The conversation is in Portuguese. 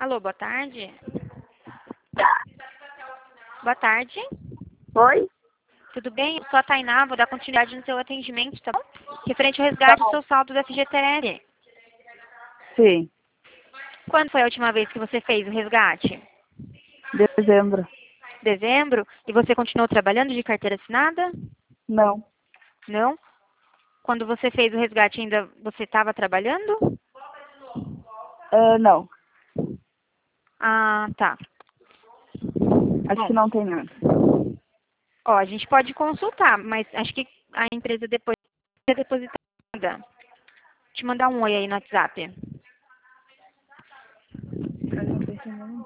Alô, boa tarde. Boa tarde. Oi? Tudo bem? Eu sou a Tainá, vou dar continuidade no seu atendimento, tá bom? Referente ao Tá resgate do bom. seu saldo do FGTS. Sim, Quando foi a última vez que você fez o resgate? dezembro. Dezembro? E você continuou trabalhando de carteira assinada? Não. Não? Quando você fez o resgate ainda você estava trabalhando? Não. Ah, tá. Acho Bom, que não tem nada. ó, a gente pode consultar, mas acho que a empresa depois é depositada. Te mandar um oi aí no WhatsApp. A gente tem que